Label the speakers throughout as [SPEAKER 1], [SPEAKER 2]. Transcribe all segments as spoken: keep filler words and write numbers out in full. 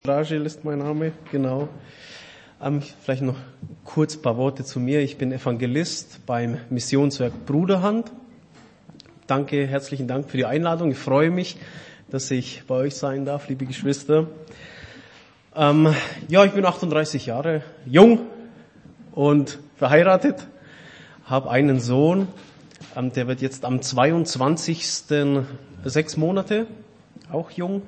[SPEAKER 1] Rajel ist mein Name, genau. Ähm, vielleicht noch kurz ein paar Worte zu mir. Ich bin Evangelist beim Missionswerk Bruderhand. Danke, herzlichen Dank für die Einladung. Ich freue mich, dass ich bei euch sein darf, liebe Geschwister. Ähm, ja, ich bin achtunddreißig Jahre, jung und verheiratet, habe einen Sohn, ähm, der wird jetzt am zweiundzwanzigsten sechs Monate, auch jung.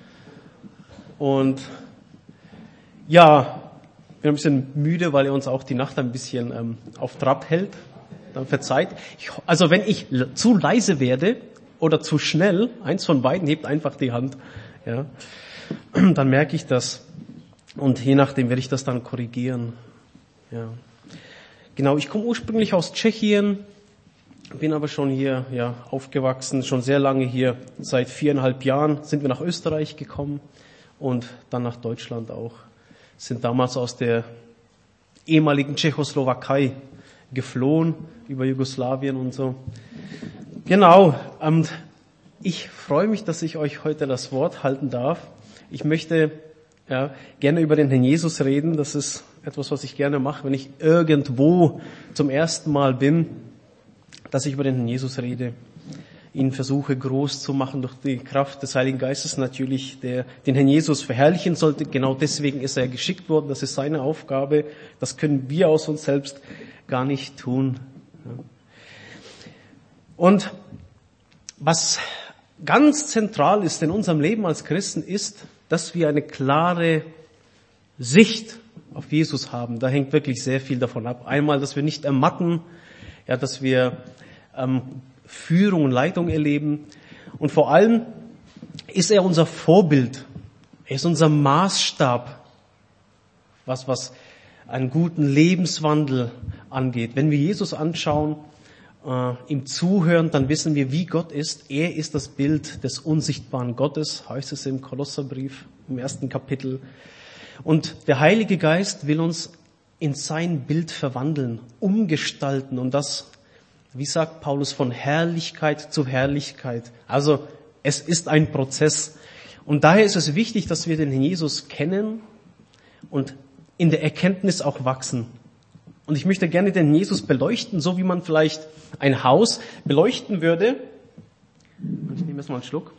[SPEAKER 1] Und ja, ich bin ein bisschen müde, weil er uns auch die Nacht ein bisschen ähm, auf Trab hält. Dann verzeiht. Ich, also wenn ich zu leise werde oder zu schnell, eins von beiden hebt einfach die Hand, ja, dann merke ich das. Und je nachdem werde ich das dann korrigieren. Ja. Genau, ich komme ursprünglich aus Tschechien, bin aber schon hier ja, aufgewachsen, schon sehr lange hier. Seit viereinhalb Jahren sind wir nach Österreich gekommen. Und dann nach Deutschland auch. Sind damals aus der ehemaligen Tschechoslowakei geflohen, über Jugoslawien und so. Genau, und ich freue mich, dass ich euch heute das Wort halten darf. Ich möchte ja, gerne über den Herrn Jesus reden. Das ist etwas, was ich gerne mache, wenn ich irgendwo zum ersten Mal bin, dass ich über den Herrn Jesus rede. Ihn versuche groß zu machen durch die Kraft des Heiligen Geistes natürlich, der den Herrn Jesus verherrlichen sollte. Genau deswegen ist er geschickt worden. Das ist seine Aufgabe. Das können wir aus uns selbst gar nicht tun. Und was ganz zentral ist in unserem Leben als Christen ist, dass wir eine klare Sicht auf Jesus haben. Da hängt wirklich sehr viel davon ab. Einmal, dass wir nicht ermatten, ja, dass wir ähm, Führung und Leitung erleben. Und vor allem ist er unser Vorbild. Er ist unser Maßstab, was, was einen guten Lebenswandel angeht. Wenn wir Jesus anschauen, äh, ihm zuhören, dann wissen wir, wie Gott ist. Er ist das Bild des unsichtbaren Gottes, heißt es im Kolosserbrief, im ersten Kapitel. Und der Heilige Geist will uns in sein Bild verwandeln, umgestalten und das, wie sagt Paulus, von Herrlichkeit zu Herrlichkeit. Also es ist ein Prozess. Und daher ist es wichtig, dass wir den Herrn Jesus kennen und in der Erkenntnis auch wachsen. Und ich möchte gerne den Jesus beleuchten, so wie man vielleicht ein Haus beleuchten würde. Ich nehme jetzt mal einen Schluck.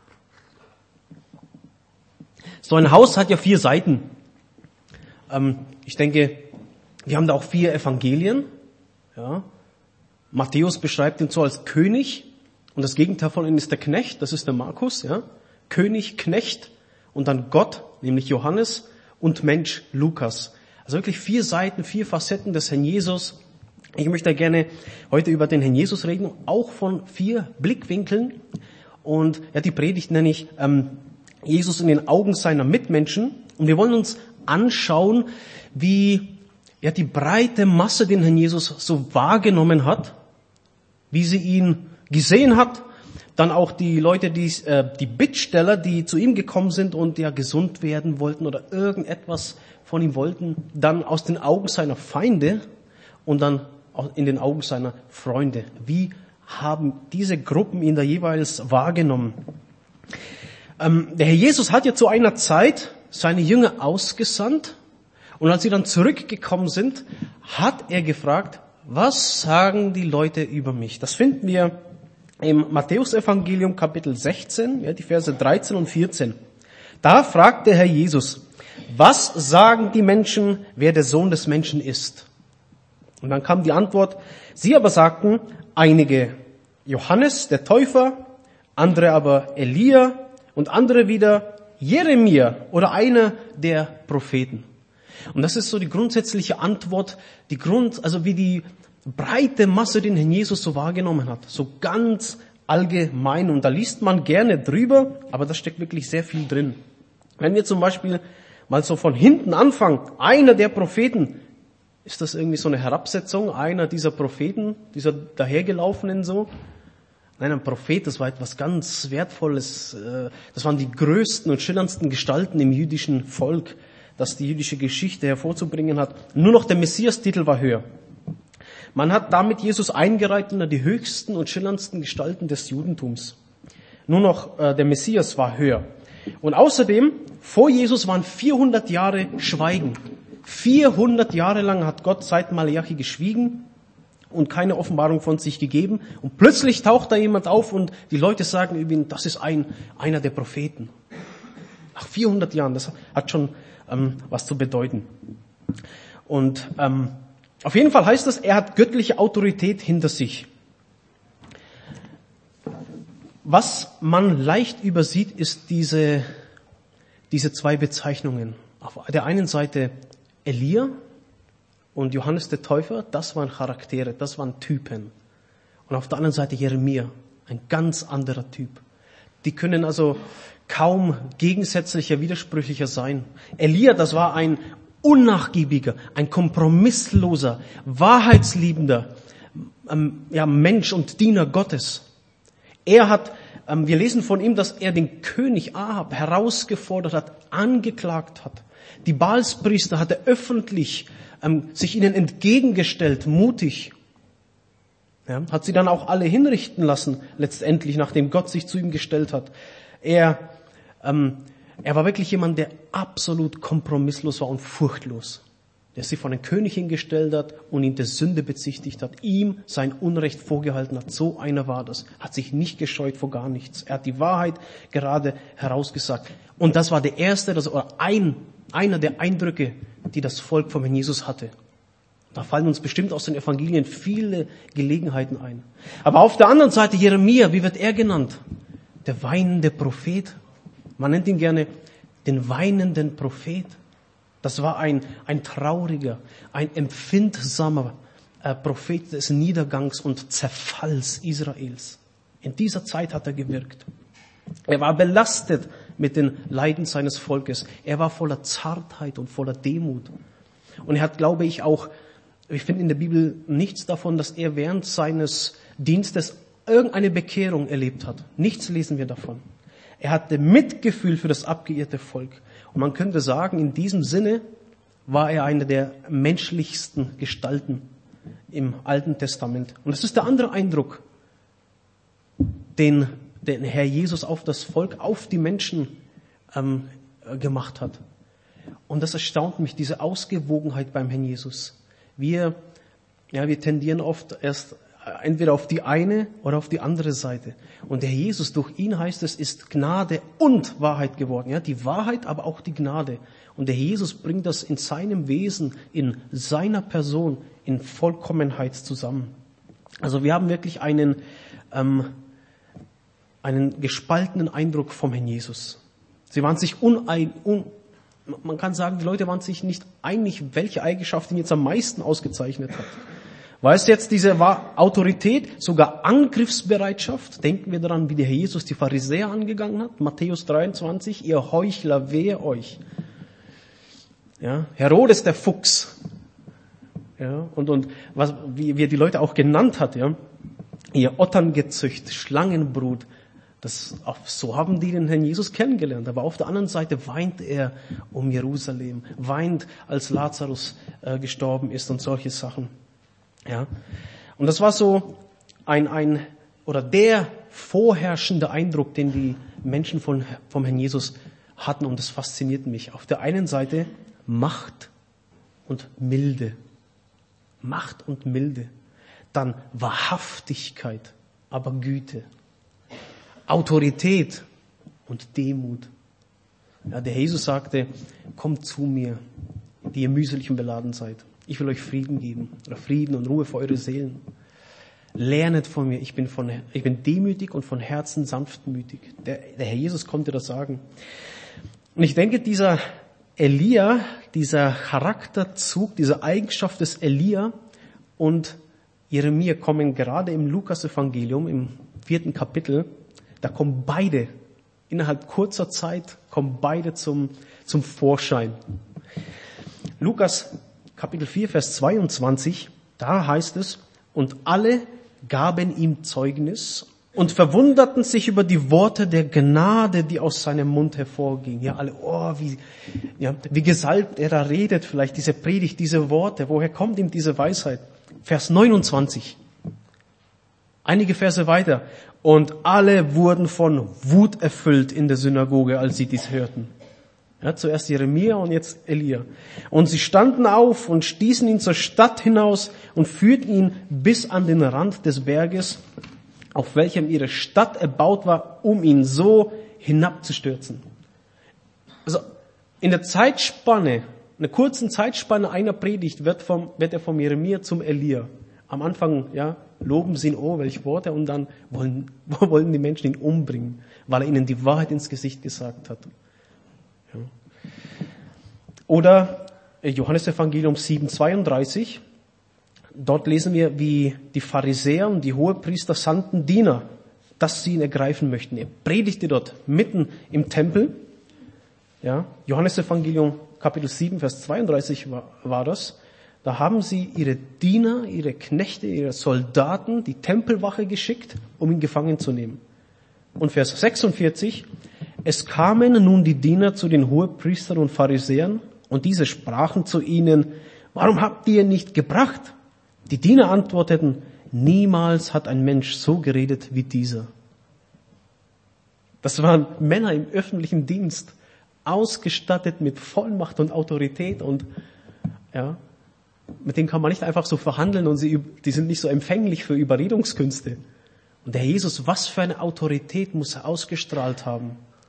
[SPEAKER 1] So ein Haus hat ja vier Seiten. Ähm, ich denke, wir haben da auch vier Evangelien. Ja. Matthäus beschreibt ihn so als König und das Gegenteil von ihm ist der Knecht, das ist der Markus, ja. König, Knecht und dann Gott, nämlich Johannes und Mensch, Lukas. Also wirklich vier Seiten, vier Facetten des Herrn Jesus. Ich möchte gerne heute über den Herrn Jesus reden, auch von vier Blickwinkeln. Und ja, die Predigt nenne ich ähm, Jesus in den Augen seiner Mitmenschen. Und wir wollen uns anschauen, wie ja die breite Masse den Herrn Jesus so wahrgenommen hat, wie sie ihn gesehen hat, dann auch die Leute, die, äh, die Bittsteller, die zu ihm gekommen sind und ja gesund werden wollten oder irgendetwas von ihm wollten, dann aus den Augen seiner Feinde und dann auch in den Augen seiner Freunde. Wie haben diese Gruppen ihn da jeweils wahrgenommen? Ähm, der Herr Jesus hat ja zu einer Zeit seine Jünger ausgesandt und als sie dann zurückgekommen sind, hat er gefragt, was sagen die Leute über mich? Das finden wir im Matthäusevangelium Kapitel sechzehn, ja, die Verse dreizehn und vierzehn. Da fragt der Herr Jesus, was sagen die Menschen, wer der Sohn des Menschen ist? Und dann kam die Antwort, sie aber sagten, einige Johannes, der Täufer, andere aber Elia und andere wieder Jeremia oder einer der Propheten. Und das ist so die grundsätzliche Antwort, die Grund, also wie die breite Masse den Herrn Jesus so wahrgenommen hat. So ganz allgemein. Und da liest man gerne drüber, aber da steckt wirklich sehr viel drin. Wenn wir zum Beispiel mal so von hinten anfangen, einer der Propheten, ist das irgendwie so eine Herabsetzung, einer dieser Propheten, dieser dahergelaufenen so? Nein, ein Prophet, das war etwas ganz Wertvolles. Das waren die größten und schillerndsten Gestalten im jüdischen Volk, das die jüdische Geschichte hervorzubringen hat. Nur noch der Messias-Titel war höher. Man hat damit Jesus eingereiht unter die höchsten und schillerndsten Gestalten des Judentums. Nur noch äh, der Messias war höher. Und außerdem, vor Jesus waren vierhundert Jahre Schweigen. vierhundert Jahre lang hat Gott seit Maleachi geschwiegen und keine Offenbarung von sich gegeben. Und plötzlich taucht da jemand auf und die Leute sagen über ihn, das ist ein, einer der Propheten. Nach vierhundert Jahren, das hat schon ähm, was zu bedeuten. Und ähm, auf jeden Fall heißt das, er hat göttliche Autorität hinter sich. Was man leicht übersieht, ist diese, diese zwei Bezeichnungen. Auf der einen Seite Elia und Johannes der Täufer, das waren Charaktere, das waren Typen. Und auf der anderen Seite Jeremia, ein ganz anderer Typ. Die können also kaum gegensätzlicher, widersprüchlicher sein. Elia, das war ein unnachgiebiger, ein kompromissloser, wahrheitsliebender ähm, ja, Mensch und Diener Gottes. Er hat, ähm, wir lesen von ihm, dass er den König Ahab herausgefordert hat, angeklagt hat. Die Baalspriester hat er öffentlich ähm, sich ihnen entgegengestellt, mutig. Ja, hat sie dann auch alle hinrichten lassen, letztendlich, nachdem Gott sich zu ihm gestellt hat. Er, ähm, er war wirklich jemand, der absolut kompromisslos war und furchtlos. Der sich vor den König hingestellt hat und ihn der Sünde bezichtigt hat, ihm sein Unrecht vorgehalten hat. So einer war das. Hat sich nicht gescheut vor gar nichts. Er hat die Wahrheit gerade herausgesagt. Und das war der erste, das, oder ein, einer der Eindrücke, die das Volk vom Herrn Jesus hatte. Da fallen uns bestimmt aus den Evangelien viele Gelegenheiten ein. Aber auf der anderen Seite Jeremia, wie wird er genannt? Der weinende Prophet. Man nennt ihn gerne den weinenden Prophet. Das war ein, ein trauriger, ein empfindsamer äh, Prophet des Niedergangs und Zerfalls Israels. In dieser Zeit hat er gewirkt. Er war belastet mit den Leiden seines Volkes. Er war voller Zartheit und voller Demut. Und er hat, glaube ich, auch, ich finde in der Bibel nichts davon, dass er während seines Dienstes irgendeine Bekehrung erlebt hat. Nichts lesen wir davon. Er hatte Mitgefühl für das abgeirrte Volk. Und man könnte sagen, in diesem Sinne war er eine der menschlichsten Gestalten im Alten Testament. Und das ist der andere Eindruck, den der Herr Jesus auf das Volk, auf die Menschen ähm, gemacht hat. Und das erstaunt mich, diese Ausgewogenheit beim Herrn Jesus. Wir, ja, wir tendieren oft erst entweder auf die eine oder auf die andere Seite. Und der Herr Jesus, durch ihn heißt es, ist Gnade und Wahrheit geworden. Ja, die Wahrheit, aber auch die Gnade. Und der Herr Jesus bringt das in seinem Wesen, in seiner Person, in Vollkommenheit zusammen. Also wir haben wirklich einen, ähm, einen gespaltenen Eindruck vom Herrn Jesus. Sie waren sich unein, un, man kann sagen, die Leute waren sich nicht einig, welche Eigenschaft ihn jetzt am meisten ausgezeichnet hat. War es jetzt diese Autorität, sogar Angriffsbereitschaft? Denken wir daran, wie der Herr Jesus die Pharisäer angegangen hat. Matthäus dreiundzwanzig, ihr Heuchler, wehe euch. Ja, Herodes der Fuchs. Ja, und, und was, wie, wie er die Leute auch genannt hat, ja. Ihr Otterngezücht, Schlangenbrut. Das, so haben die den Herrn Jesus kennengelernt. Aber auf der anderen Seite weint er um Jerusalem, weint, als Lazarus äh, gestorben ist und solche Sachen. Ja, und das war so ein, ein, oder der vorherrschende Eindruck, den die Menschen von, vom Herrn Jesus hatten, und das fasziniert mich. Auf der einen Seite Macht und Milde. Macht und Milde. Dann Wahrhaftigkeit, aber Güte. Autorität und Demut. Ja, der Jesus sagte, kommt zu mir, die ihr mühselig und beladen seid. Ich will euch Frieden geben, oder Frieden und Ruhe für eure Seelen. Lernet von mir, ich bin, von, ich bin demütig und von Herzen sanftmütig. Der, der Herr Jesus konnte das sagen. Und ich denke, dieser Elia, dieser Charakterzug, diese Eigenschaft des Elia und Jeremia kommen gerade im Lukas-Evangelium, im vierten Kapitel, da kommen beide, innerhalb kurzer Zeit, kommen beide zum, zum Vorschein. Lukas Kapitel vier, Vers zweiundzwanzig, da heißt es, und alle gaben ihm Zeugnis und verwunderten sich über die Worte der Gnade, die aus seinem Mund hervorgingen. Ja, alle, oh, wie, ja, wie gesalbt er da redet, vielleicht diese Predigt, diese Worte, woher kommt ihm diese Weisheit? Vers neunundzwanzig. Einige Verse weiter. Und alle wurden von Wut erfüllt in der Synagoge, als sie dies hörten. Ja, zuerst Jeremia und jetzt Elia. Und sie standen auf und stießen ihn zur Stadt hinaus und führten ihn bis an den Rand des Berges, auf welchem ihre Stadt erbaut war, um ihn so hinabzustürzen. Also in der Zeitspanne, in der kurzen Zeitspanne einer Predigt wird, vom, wird er vom Jeremia zum Elia. Am Anfang, ja, loben sie ihn, oh, welche Worte, und dann wollen, wollen die Menschen ihn umbringen, weil er ihnen die Wahrheit ins Gesicht gesagt hat. Ja. Oder Johannes Evangelium sieben zweiunddreißig. Dort lesen wir, wie die Pharisäer und die Hohepriester sandten Diener, dass sie ihn ergreifen möchten. Er predigte dort mitten im Tempel. Ja, Johannes Evangelium Kapitel sieben, Vers zweiunddreißig war, war das. Da haben sie ihre Diener, ihre Knechte, ihre Soldaten, die Tempelwache geschickt, um ihn gefangen zu nehmen. Und Vers sechsundvierzig. Es kamen nun die Diener zu den Hohepriestern und Pharisäern, und diese sprachen zu ihnen, warum habt ihr ihn nicht gebracht? Die Diener antworteten, niemals hat ein Mensch so geredet wie dieser. Das waren Männer im öffentlichen Dienst, ausgestattet mit Vollmacht und Autorität, und ja, mit denen kann man nicht einfach so verhandeln, und sie, die sind nicht so empfänglich für Überredungskünste. Und der Jesus, was für eine Autorität muss er ausgestrahlt haben?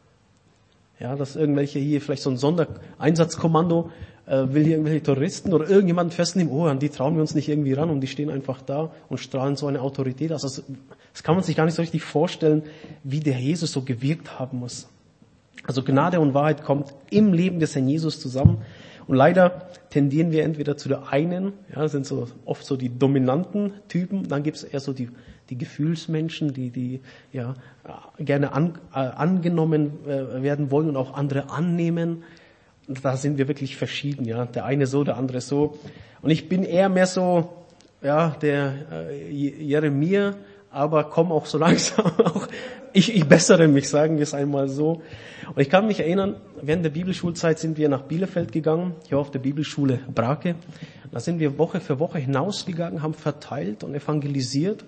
[SPEAKER 1] Ja, dass irgendwelche hier vielleicht so ein Sondereinsatzkommando äh, will hier irgendwelche Terroristen oder irgendjemanden festnehmen, oh, an die trauen wir uns nicht irgendwie ran, und die stehen einfach da und strahlen so eine Autorität aus. Also, das kann man sich gar nicht so richtig vorstellen, wie der Jesus so gewirkt haben muss. Also Gnade und Wahrheit kommt im Leben des Herrn Jesus zusammen. Und leider tendieren wir entweder zu der einen, ja, das sind so oft so die dominanten Typen, dann gibt es eher so die die Gefühlsmenschen, die die ja gerne an, äh, angenommen äh, werden wollen und auch andere annehmen. Und da sind wir wirklich verschieden, ja, der eine so, der andere so. Und ich bin eher mehr so, ja, der äh, Jeremia, aber komme auch so langsam auch. Ich, ich bessere mich, sagen wir es einmal so. Und ich kann mich erinnern, während der Bibelschulzeit sind wir nach Bielefeld gegangen, hier auf der Bibelschule Brake. Da sind wir Woche für Woche hinausgegangen, haben verteilt und evangelisiert.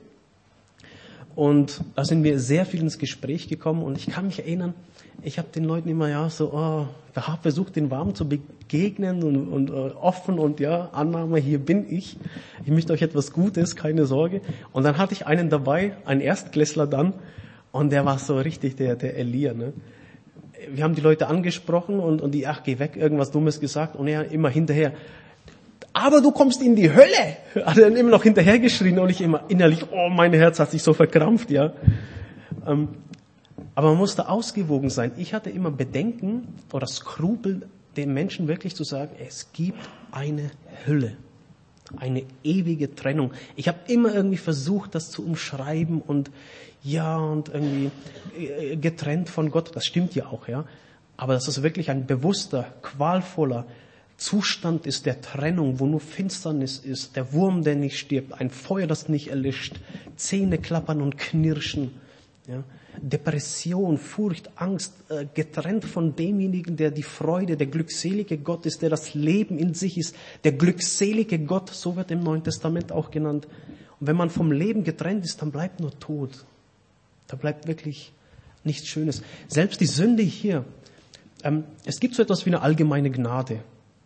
[SPEAKER 1] Und da sind wir sehr viel ins Gespräch gekommen. Und ich kann mich erinnern, ich habe den Leuten immer ja so, oh, da habe versucht, den warm zu begegnen und, und uh, offen und ja, Annahme, hier bin ich. Ich möchte euch etwas Gutes, keine Sorge. Und dann hatte ich einen dabei, einen Erstklässler dann, und der war so richtig der, der Elia, ne? Wir haben die Leute angesprochen und, und die, ach, geh weg, irgendwas Dummes gesagt, und er immer hinterher, aber du kommst in die Hölle, hat er dann immer noch hinterhergeschrien, und ich immer innerlich, oh, mein Herz hat sich so verkrampft, ja. Ähm, aber man musste ausgewogen sein. Ich hatte immer Bedenken oder Skrupel, den Menschen wirklich zu sagen, es gibt eine Hölle, eine ewige Trennung. Ich habe immer irgendwie versucht, das zu umschreiben und ja, und irgendwie getrennt von Gott, das stimmt ja auch, ja. Aber dass es wirklich ein bewusster, qualvoller Zustand ist der Trennung, wo nur Finsternis ist, der Wurm, der nicht stirbt, ein Feuer, das nicht erlischt, Zähne klappern und knirschen, ja. Depression, Furcht, Angst, äh, getrennt von demjenigen, der die Freude, der glückselige Gott ist, der das Leben in sich ist, der glückselige Gott, so wird im Neuen Testament auch genannt. Und wenn man vom Leben getrennt ist, dann bleibt nur Tod. Da bleibt wirklich nichts Schönes. Selbst die Sünde hier, ähm, es gibt so etwas wie eine allgemeine Gnade.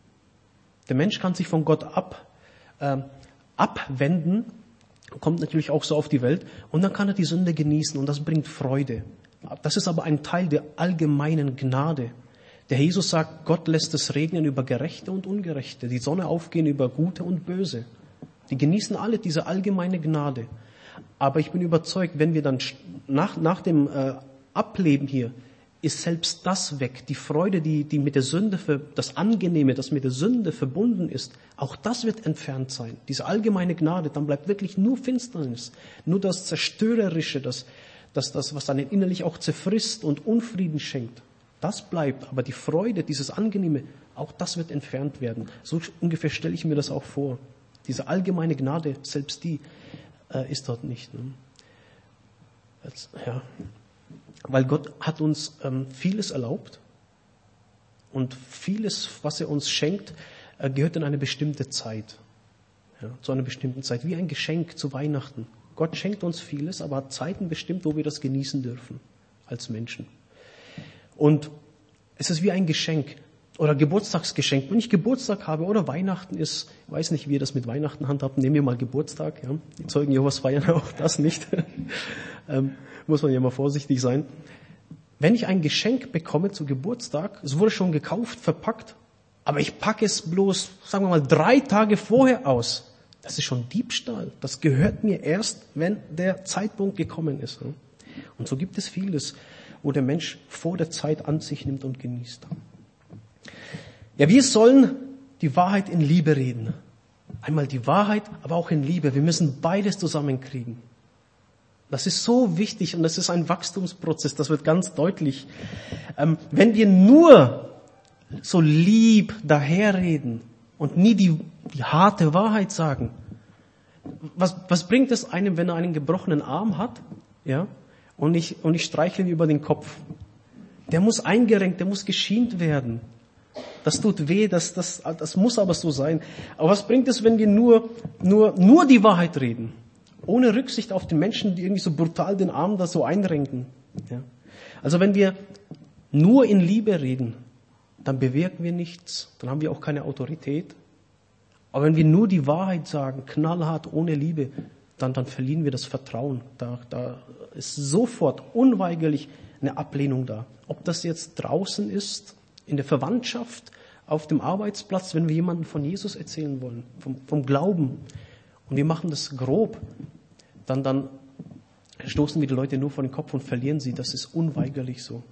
[SPEAKER 1] Der Mensch kann sich von Gott ab, äh, abwenden, kommt natürlich auch so auf die Welt, und dann kann er die Sünde genießen, und das bringt Freude. Das ist aber ein Teil der allgemeinen Gnade. Der Jesus sagt, Gott lässt es regnen über Gerechte und Ungerechte, die Sonne aufgehen über Gute und Böse. Die genießen alle diese allgemeine Gnade. Aber ich bin überzeugt, wenn wir dann nach, nach dem äh, Ableben hier, ist selbst das weg. Die Freude, die, die mit der Sünde, das Angenehme, das mit der Sünde verbunden ist, auch das wird entfernt sein. Diese allgemeine Gnade, dann bleibt wirklich nur Finsternis, nur das Zerstörerische, das, das, das, was einen innerlich auch zerfrisst und Unfrieden schenkt. Das bleibt, aber die Freude, dieses Angenehme, auch das wird entfernt werden. So ungefähr stelle ich mir das auch vor. Diese allgemeine Gnade, selbst die, äh, ist dort nicht. Ne? Jetzt, ja. Weil Gott hat uns ähm, vieles erlaubt, und vieles, was er uns schenkt, äh, gehört in eine bestimmte Zeit. Ja, zu einer bestimmten Zeit, wie ein Geschenk zu Weihnachten. Gott schenkt uns vieles, aber hat Zeiten bestimmt, wo wir das genießen dürfen als Menschen. Und es ist wie ein Geschenk oder Geburtstagsgeschenk. Wenn ich Geburtstag habe oder Weihnachten ist, ich weiß nicht, wie ihr das mit Weihnachten handhabt, nehmen wir mal Geburtstag. Ja? Die Zeugen Jehovas feiern auch das nicht. ähm, muss man ja mal vorsichtig sein. Wenn ich ein Geschenk bekomme zu Geburtstag, es wurde schon gekauft, verpackt, aber ich packe es bloß, sagen wir mal, drei Tage vorher aus. Das ist schon Diebstahl. Das gehört mir erst, wenn der Zeitpunkt gekommen ist. Und so gibt es vieles, wo der Mensch vor der Zeit an sich nimmt und genießt. Ja, wir sollen die Wahrheit in Liebe reden. Einmal die Wahrheit, aber auch in Liebe. Wir müssen beides zusammenkriegen. Das ist so wichtig und das ist ein Wachstumsprozess. Das wird ganz deutlich. Ähm, wenn wir nur so lieb daherreden und nie die, die harte Wahrheit sagen. Was, was bringt es einem, wenn er einen gebrochenen Arm hat, ja, und ich, und ich streichle ihn über den Kopf? Der muss eingerenkt, der muss geschient werden. Das tut weh, das, das, das muss aber so sein. Aber was bringt es, wenn wir nur, nur, nur die Wahrheit reden? Ohne Rücksicht auf den Menschen, die irgendwie so brutal den Arm da so einrenken, ja. Also wenn wir nur in Liebe reden, dann bewirken wir nichts, dann haben wir auch keine Autorität. Aber wenn wir nur die Wahrheit sagen, knallhart, ohne Liebe, dann, dann verlieren wir das Vertrauen. Da, da ist sofort unweigerlich eine Ablehnung da. Ob das jetzt draußen ist, in der Verwandtschaft, auf dem Arbeitsplatz, wenn wir jemandem von Jesus erzählen wollen, vom, vom Glauben, und wir machen das grob, dann, dann stoßen wir die Leute nur vor den Kopf und verlieren sie. Das ist unweigerlich so.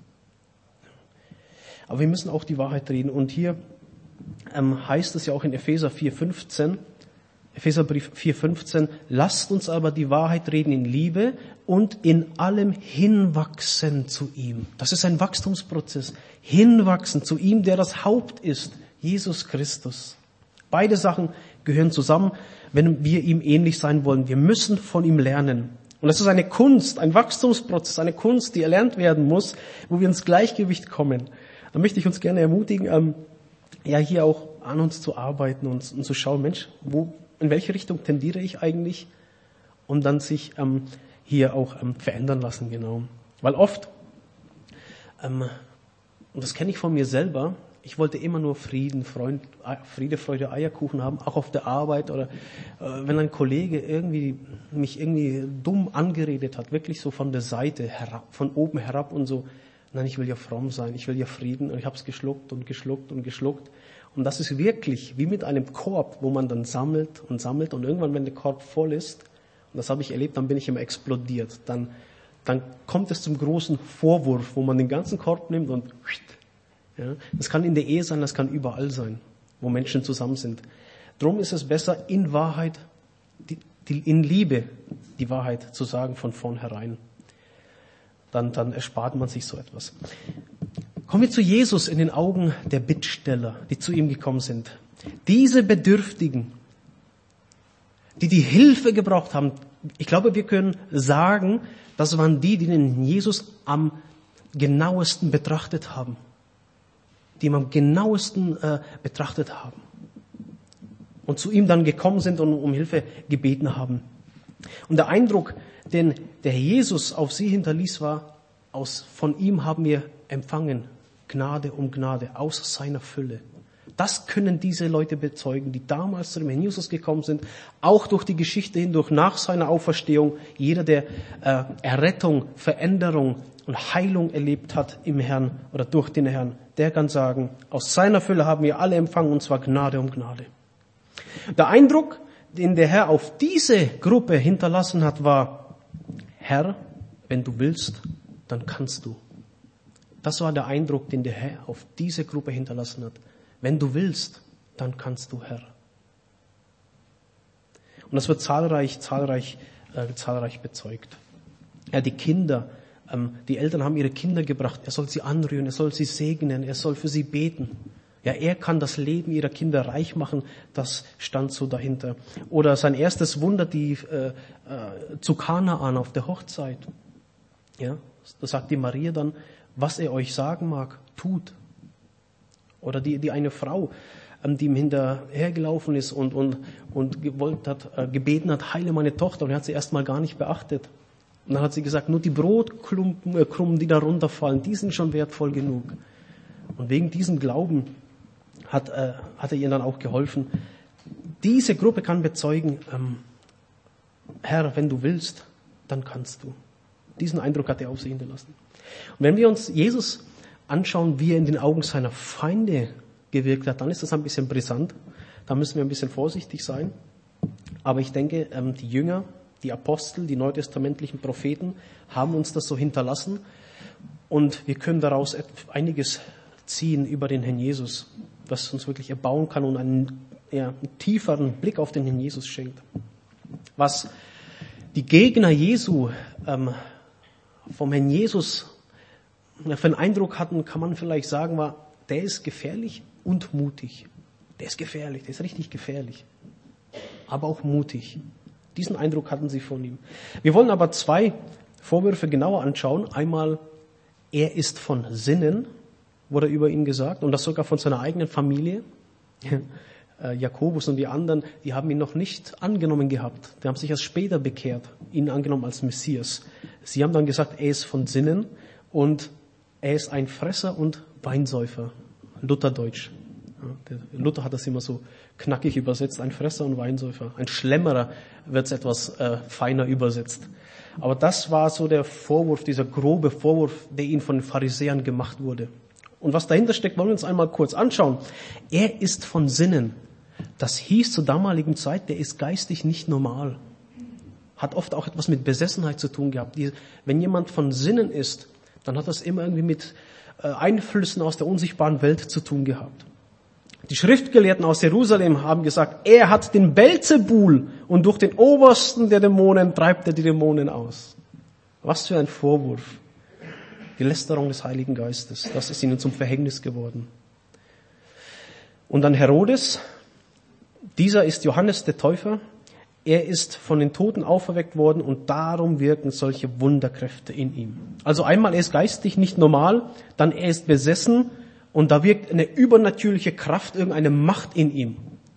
[SPEAKER 1] Aber wir müssen auch die Wahrheit reden. Und hier ähm, heißt es ja auch in Epheser vier fünfzehn, Epheserbrief vier fünfzehn, lasst uns aber die Wahrheit reden in Liebe und in allem hinwachsen zu ihm. Das ist ein Wachstumsprozess. Hinwachsen zu ihm, der das Haupt ist, Jesus Christus. Beide Sachen gehören zusammen, wenn wir ihm ähnlich sein wollen. Wir müssen von ihm lernen. Und das ist eine Kunst, ein Wachstumsprozess, eine Kunst, die erlernt werden muss, wo wir ins Gleichgewicht kommen. Da möchte ich uns gerne ermutigen, ähm, ja hier auch an uns zu arbeiten und, und zu schauen, Mensch, wo, in welche Richtung tendiere ich eigentlich? Und dann sich ähm, hier auch ähm, verändern lassen, genau. Weil oft, ähm, und das kenne ich von mir selber, ich wollte immer nur Frieden, Freund, Friede, Freude, Eierkuchen haben, auch auf der Arbeit oder äh, wenn ein Kollege irgendwie mich irgendwie dumm angeredet hat, wirklich so von der Seite herab, von oben herab und so. Nein, ich will ja fromm sein, ich will ja Frieden und ich habe es geschluckt und geschluckt und geschluckt. Und das ist wirklich wie mit einem Korb, wo man dann sammelt und sammelt und irgendwann, wenn der Korb voll ist, und das habe ich erlebt, dann bin ich immer explodiert. Dann, dann kommt es zum großen Vorwurf, wo man den ganzen Korb nimmt und ja, das kann in der Ehe sein, das kann überall sein, wo Menschen zusammen sind. Drum ist es besser, in Wahrheit, die, die, in Liebe die Wahrheit zu sagen von vornherein. Dann, dann erspart man sich so etwas. Kommen wir zu Jesus in den Augen der Bittsteller, die zu ihm gekommen sind. Diese Bedürftigen, die die Hilfe gebraucht haben, ich glaube, wir können sagen, das waren die, die den Jesus am genauesten betrachtet haben. Die ihn am genauesten äh, betrachtet haben. Und zu ihm dann gekommen sind und um Hilfe gebeten haben. Und der Eindruck, den der Jesus auf sie hinterließ, war, aus, von ihm haben wir empfangen Gnade um Gnade, aus seiner Fülle. Das können diese Leute bezeugen, die damals zu dem Herrn Jesus gekommen sind, auch durch die Geschichte hindurch, nach seiner Auferstehung. Jeder, der äh, Errettung, Veränderung und Heilung erlebt hat im Herrn oder durch den Herrn, der kann sagen, aus seiner Fülle haben wir alle empfangen, und zwar Gnade um Gnade. Der Eindruck, den der Herr auf diese Gruppe hinterlassen hat, war, Herr, wenn du willst, dann kannst du. Das war der Eindruck, den der Herr auf diese Gruppe hinterlassen hat. Wenn du willst, dann kannst du, Herr. Und das wird zahlreich, zahlreich, äh, zahlreich bezeugt. Ja, die Kinder, ähm, die Eltern haben ihre Kinder gebracht. Er soll sie anrühren, er soll sie segnen, er soll für sie beten. Ja, er kann das Leben ihrer Kinder reich machen. Das stand so dahinter. Oder sein erstes Wunder, die äh, äh, zu Kanaan auf der Hochzeit. Ja, da sagt die Maria dann, was er euch sagen mag, tut. Oder die, die eine Frau, die ihm hinterhergelaufen ist und, und, und gewollt hat, äh, gebeten hat, heile meine Tochter. Und er hat sie erstmal gar nicht beachtet. Und dann hat sie gesagt, nur die Brotklumpen, äh, Krummen, die da runterfallen, die sind schon wertvoll genug. Und wegen diesem Glauben hat, äh, hat er ihr dann auch geholfen. Diese Gruppe kann bezeugen, ähm, Herr, wenn du willst, dann kannst du. Diesen Eindruck hat er auf sie hinterlassen. Und wenn wir uns Jesus anschauen, wie er in den Augen seiner Feinde gewirkt hat, dann ist das ein bisschen brisant. Da müssen wir ein bisschen vorsichtig sein. Aber ich denke, die Jünger, die Apostel, die neutestamentlichen Propheten haben uns das so hinterlassen. Und wir können daraus einiges ziehen über den Herrn Jesus, was uns wirklich erbauen kann und einen, ja, einen tieferen Blick auf den Herrn Jesus schenkt. Was die Gegner Jesu ähm, vom Herrn Jesus für einen Eindruck hatten, kann man vielleicht sagen, war, der ist gefährlich und mutig. Der ist gefährlich, der ist richtig gefährlich. Aber auch mutig. Diesen Eindruck hatten sie von ihm. Wir wollen aber zwei Vorwürfe genauer anschauen. Einmal, er ist von Sinnen, wurde über ihn gesagt, und das sogar von seiner eigenen Familie. Jakobus und die anderen, die haben ihn noch nicht angenommen gehabt. Die haben sich erst später bekehrt, ihn angenommen als Messias. Sie haben dann gesagt, er ist von Sinnen und er ist ein Fresser und Weinsäufer. Lutherdeutsch. Ja, Luther hat das immer so knackig übersetzt, ein Fresser und Weinsäufer. Ein Schlemmerer wird es etwas äh, feiner übersetzt. Aber das war so der Vorwurf, dieser grobe Vorwurf, der ihnen von den Pharisäern gemacht wurde. Und was dahinter steckt, wollen wir uns einmal kurz anschauen. Er ist von Sinnen. Das hieß zur damaligen Zeit, der ist geistig nicht normal. Hat oft auch etwas mit Besessenheit zu tun gehabt. Die, wenn jemand von Sinnen ist, dann hat das immer irgendwie mit äh, Einflüssen aus der unsichtbaren Welt zu tun gehabt. Die Schriftgelehrten aus Jerusalem haben gesagt, er hat den Belzebul und durch den obersten der Dämonen treibt er die Dämonen aus. Was für ein Vorwurf. Die Lästerung des Heiligen Geistes, das ist ihnen zum Verhängnis geworden. Und dann Herodes, dieser ist Johannes der Täufer. Er ist von den Toten auferweckt worden und darum wirken solche Wunderkräfte in ihm. Also einmal, er ist geistig nicht normal, dann er ist besessen und da wirkt eine übernatürliche Kraft, irgendeine Macht in ihm.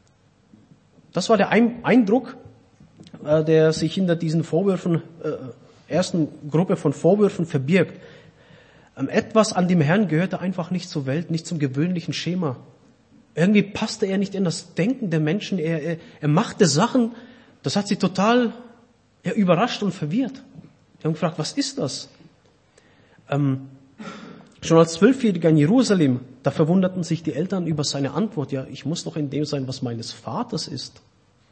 [SPEAKER 1] Das war der Eindruck, der sich hinter diesen Vorwürfen, äh, ersten Gruppe von Vorwürfen verbirgt. Etwas an dem Herrn gehörte einfach nicht zur Welt, nicht zum gewöhnlichen Schema. Irgendwie passte er nicht in das Denken der Menschen. Er, er, er machte Sachen, das hat sie total ja, überrascht und verwirrt. Die haben gefragt, was ist das? Ähm, schon als Zwölfjähriger in Jerusalem, da verwunderten sich die Eltern über seine Antwort. Ja, ich muss doch in dem sein, was meines Vaters ist.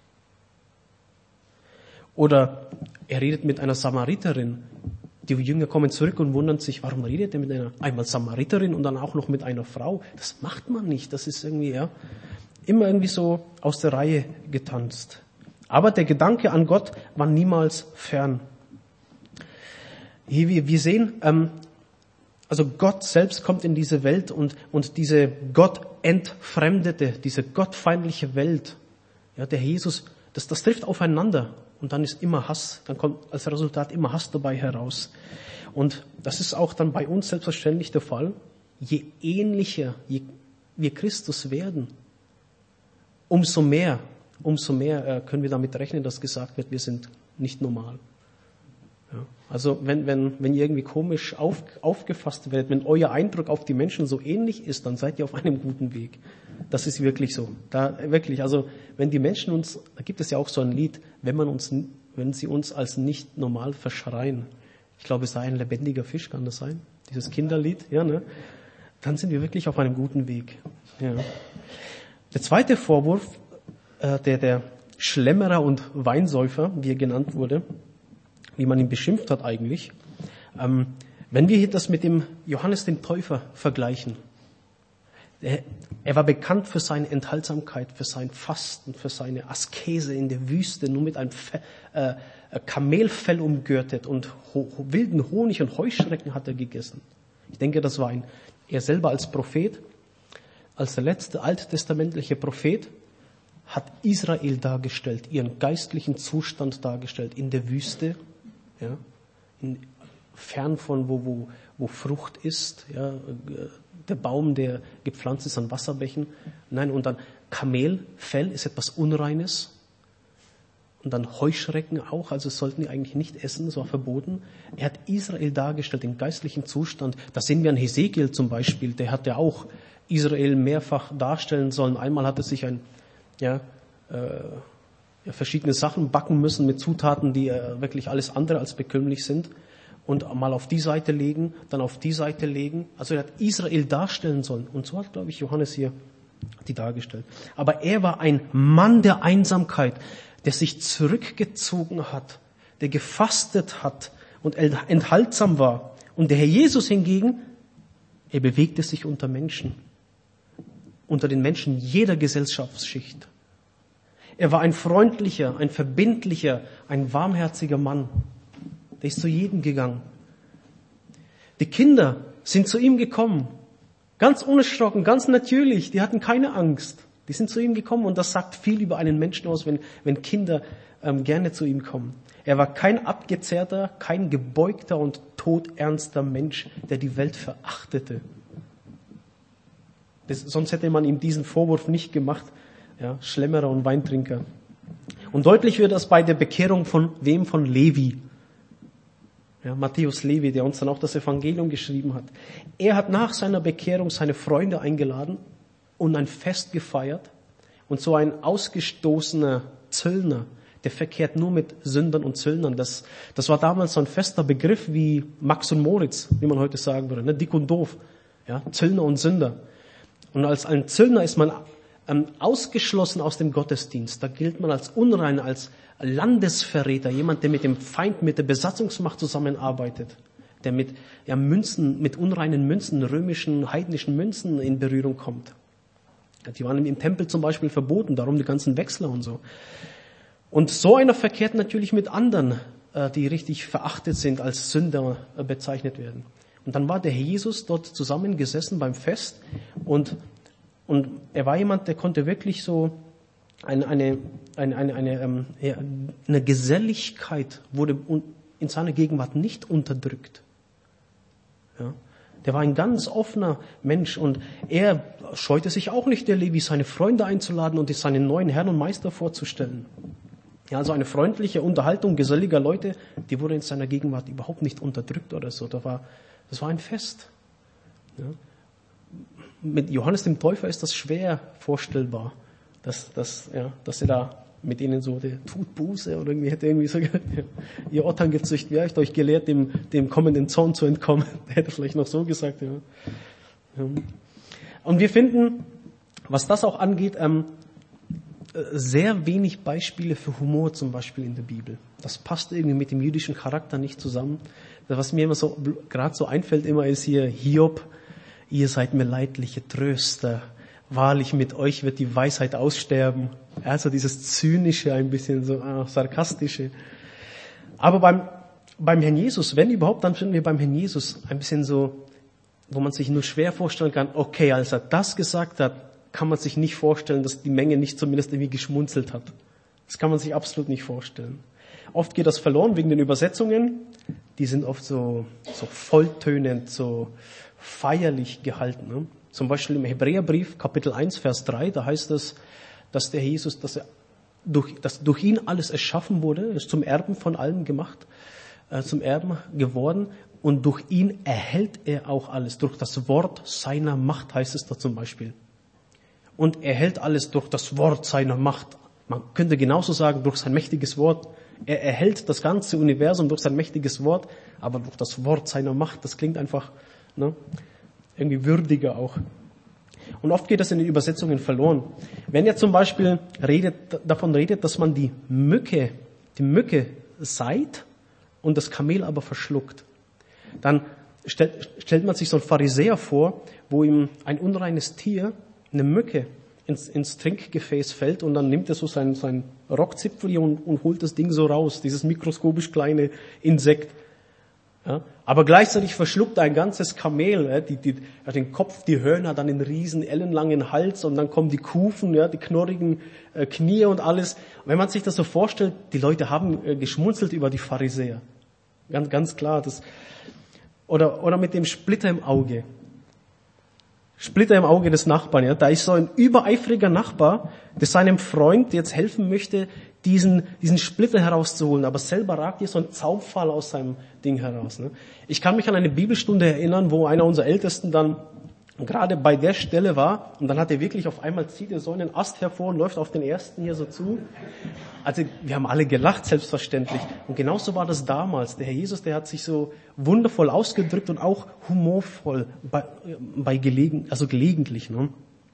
[SPEAKER 1] Oder er redet mit einer Samariterin. Die Jünger kommen zurück und wundern sich, warum redet er mit einer, einmal Samariterin und dann auch noch mit einer Frau? Das macht man nicht. Das ist irgendwie, ja, immer irgendwie so aus der Reihe getanzt. Aber der Gedanke an Gott war niemals fern. Hier, wir, wir sehen, ähm, also Gott selbst kommt in diese Welt und, und diese Gott entfremdete, diese gottfeindliche Welt, ja, der Jesus, das, das trifft aufeinander. Und dann ist immer Hass, dann kommt als Resultat immer Hass dabei heraus. Und das ist auch dann bei uns selbstverständlich der Fall. Je ähnlicher je wir Christus werden, umso mehr, umso mehr können wir damit rechnen, dass gesagt wird, wir sind nicht normal. Ja. Also wenn, wenn, wenn ihr irgendwie komisch auf, aufgefasst werdet, wenn euer Eindruck auf die Menschen so ähnlich ist, dann seid ihr auf einem guten Weg. Das ist wirklich so. Da, wirklich, also, wenn die Menschen uns, da gibt es ja auch so ein Lied, wenn man uns, wenn sie uns als nicht normal verschreien. Ich glaube, es sei ein lebendiger Fisch, kann das sein? Dieses Kinderlied, ja, ne? Dann sind wir wirklich auf einem guten Weg. Ja. Der zweite Vorwurf, äh, der, der Schlemmerer und Weinsäufer, wie er genannt wurde, wie man ihn beschimpft hat eigentlich, ähm, wenn wir hier das mit dem Johannes dem Täufer vergleichen, Er, er war bekannt für seine Enthaltsamkeit, für sein Fasten, für seine Askese in der Wüste, nur mit einem Fe- äh, Kamelfell umgürtet und ho- wilden Honig und Heuschrecken hat er gegessen. Ich denke, das war ein, er selber als Prophet, als der letzte alttestamentliche Prophet, hat Israel dargestellt, ihren geistlichen Zustand dargestellt in der Wüste, ja, in, fern von wo, wo, wo Frucht ist, ja, der Baum, der gepflanzt ist an Wasserbächen. Nein, und dann Kamelfell ist etwas Unreines. Und dann Heuschrecken auch, also sollten die eigentlich nicht essen, das war verboten. Er hat Israel dargestellt im geistlichen Zustand. Das sehen wir an Hesekiel zum Beispiel, der hat ja auch Israel mehrfach darstellen sollen. Einmal hat er sich ein, ja, äh, ja, verschiedene Sachen backen müssen mit Zutaten, die äh, wirklich alles andere als bekömmlich sind. Und mal auf die Seite legen, dann auf die Seite legen. Also er hat Israel darstellen sollen. Und so hat, glaube ich, Johannes hier die dargestellt. Aber er war ein Mann der Einsamkeit, der sich zurückgezogen hat, der gefastet hat und enthaltsam war. Und der Herr Jesus hingegen, er bewegte sich unter Menschen, unter den Menschen jeder Gesellschaftsschicht. Er war ein freundlicher, ein verbindlicher, ein warmherziger Mann. Der ist zu jedem gegangen. Die Kinder sind zu ihm gekommen, ganz unerschrocken, ganz natürlich, die hatten keine Angst. Die sind zu ihm gekommen und das sagt viel über einen Menschen aus, wenn, wenn Kinder ähm, gerne zu ihm kommen. Er war kein abgezerrter, kein gebeugter und todernster Mensch, der die Welt verachtete. Das, sonst hätte man ihm diesen Vorwurf nicht gemacht, ja, Schlemmerer und Weintrinker. Und deutlich wird das bei der Bekehrung von wem? Von Levi. Ja, Matthäus Levi, der uns dann auch das Evangelium geschrieben hat. Er hat nach seiner Bekehrung seine Freunde eingeladen und ein Fest gefeiert. Und so ein ausgestoßener Zöllner, der verkehrt nur mit Sündern und Zöllnern. Das, das war damals so ein fester Begriff wie Max und Moritz, wie man heute sagen würde, ne? Dick und doof, ja? Zöllner und Sünder. Und als ein Zöllner ist man ähm, ausgeschlossen aus dem Gottesdienst. Da gilt man als unrein, als Landesverräter, jemand, der mit dem Feind, mit der Besatzungsmacht zusammenarbeitet, der mit ja, Münzen, mit unreinen Münzen, römischen, heidnischen Münzen in Berührung kommt. Die waren im Tempel zum Beispiel verboten, darum die ganzen Wechsler und so. Und so einer verkehrt natürlich mit anderen, die richtig verachtet sind, als Sünder bezeichnet werden. Und dann war der Herr Jesus dort zusammengesessen beim Fest und, und er war jemand, der konnte wirklich so eine, eine, eine, eine, eine, eine, eine Geselligkeit wurde in seiner Gegenwart nicht unterdrückt. Ja. Der war ein ganz offener Mensch und er scheute sich auch nicht, der Levi, seine Freunde einzuladen und seinen neuen Herrn und Meister vorzustellen. Ja, also eine freundliche Unterhaltung geselliger Leute, die wurde in seiner Gegenwart überhaupt nicht unterdrückt oder so. Das war, das war ein Fest. Ja. Mit Johannes dem Täufer ist das schwer vorstellbar, dass, dass, ja, dass er da mit ihnen so, der tut Buße oder irgendwie hätte irgendwie so gesagt, ja, ihr Otterngezücht, wer hat euch gelehrt, dem, dem kommenden Zorn zu entkommen? Der hätte vielleicht noch so gesagt, ja. ja. Und wir finden, was das auch angeht, ähm, sehr wenig Beispiele für Humor zum Beispiel in der Bibel. Das passt irgendwie mit dem jüdischen Charakter nicht zusammen. Was mir immer so, gerade so einfällt immer ist hier Hiob, ihr seid mir leidliche Tröster. Wahrlich, mit euch wird die Weisheit aussterben. Also dieses Zynische, ein bisschen so ah, Sarkastische. Aber beim, beim Herrn Jesus, wenn überhaupt, dann finden wir beim Herrn Jesus ein bisschen so, wo man sich nur schwer vorstellen kann, okay, als er das gesagt hat, kann man sich nicht vorstellen, dass die Menge nicht zumindest irgendwie geschmunzelt hat. Das kann man sich absolut nicht vorstellen. Oft geht das verloren wegen den Übersetzungen. Die sind oft so, so volltönend, so feierlich gehalten. Ne? Zum Beispiel im Hebräerbrief, Kapitel eins, Vers drei, da heißt es, dass der Jesus, dass er durch, dass durch ihn alles erschaffen wurde, ist zum Erben von allem gemacht, äh, zum Erben geworden und durch ihn erhält er auch alles. Durch das Wort seiner Macht heißt es da zum Beispiel. Und er hält alles durch das Wort seiner Macht. Man könnte genauso sagen, durch sein mächtiges Wort. Er erhält das ganze Universum durch sein mächtiges Wort, aber durch das Wort seiner Macht. Das klingt einfach ne, irgendwie würdiger auch. Und oft geht das in den Übersetzungen verloren. Wenn er zum Beispiel redet, davon redet, dass man die Mücke, die Mücke seit und das Kamel aber verschluckt, dann stellt, stellt man sich so einen Pharisäer vor, wo ihm ein unreines Tier, eine Mücke, ins, ins Trinkgefäß fällt und dann nimmt er so sein, sein Rockzipfel und, und holt das Ding so raus, dieses mikroskopisch kleine Insekt. Ja, aber gleichzeitig verschluckt ein ganzes Kamel, ja, die, die, ja, den Kopf, die Hörner, dann den riesen ellenlangen Hals und dann kommen die Kufen, ja, die knorrigen äh, Knie und alles. Und wenn man sich das so vorstellt, die Leute haben äh, geschmunzelt über die Pharisäer. Ganz, ganz klar. Das, oder, oder mit dem Splitter im Auge. Splitter im Auge des Nachbarn, ja. Da ist so ein übereifriger Nachbar, der seinem Freund jetzt helfen möchte, diesen, diesen Splitter herauszuholen. Aber selber ragt hier so ein Zaunpfahl aus seinem Ding heraus, ne. Ich kann mich an eine Bibelstunde erinnern, wo einer unserer Ältesten dann gerade bei der Stelle war und dann hat er wirklich auf einmal zieht er so einen Ast hervor und läuft auf den ersten hier so zu. Also wir haben alle gelacht, selbstverständlich. Und genauso war das damals. Der Herr Jesus, der hat sich so wundervoll ausgedrückt und auch humorvoll bei, bei gelegen, also gelegentlich. Ne?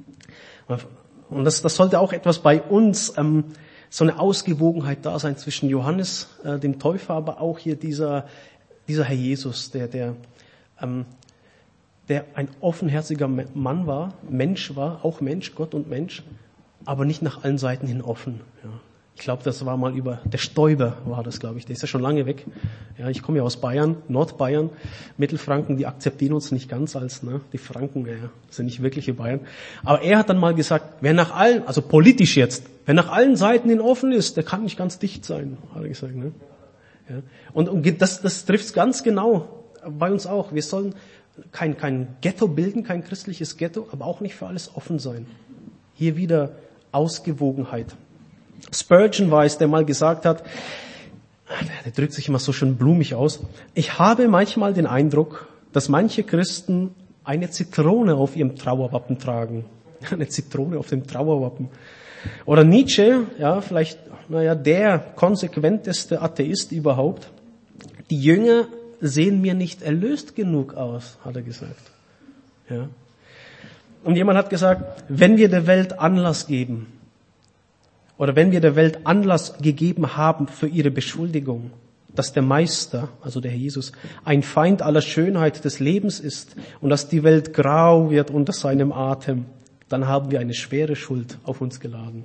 [SPEAKER 1] Und das, das sollte auch etwas bei uns, ähm, so eine Ausgewogenheit da sein zwischen Johannes, äh, dem Täufer, aber auch hier dieser, dieser Herr Jesus, der, der, ähm, der ein offenherziger Mann war, Mensch war, auch Mensch, Gott und Mensch, aber nicht nach allen Seiten hin offen. Ja. Ich glaube, das war mal über, der Stoiber war das, glaube ich, der ist ja schon lange weg. Ja, ich komme ja aus Bayern, Nordbayern, Mittelfranken, die akzeptieren uns nicht ganz als, ne, die Franken, ja, sind nicht wirkliche Bayern. Aber er hat dann mal gesagt, wer nach allen, also politisch jetzt, wer nach allen Seiten hin offen ist, der kann nicht ganz dicht sein, hat er gesagt, ne. Ja. Und, und das, das trifft's ganz genau bei uns auch. Wir sollen kein, kein Ghetto bilden, kein christliches Ghetto, aber auch nicht für alles offen sein. Hier wieder Ausgewogenheit. Spurgeon war es, der mal gesagt hat, der drückt sich immer so schön blumig aus, ich habe manchmal den Eindruck, dass manche Christen eine Zitrone auf ihrem Trauerwappen tragen. Eine Zitrone auf dem Trauerwappen. Oder Nietzsche, ja, vielleicht, naja, der konsequenteste Atheist überhaupt. Die Jünger sehen mir nicht erlöst genug aus, hat er gesagt. Ja. Und jemand hat gesagt, wenn wir der Welt Anlass geben, oder wenn wir der Welt Anlass gegeben haben für ihre Beschuldigung, dass der Meister, also der Herr Jesus, ein Feind aller Schönheit des Lebens ist und dass die Welt grau wird unter seinem Atem, dann haben wir eine schwere Schuld auf uns geladen.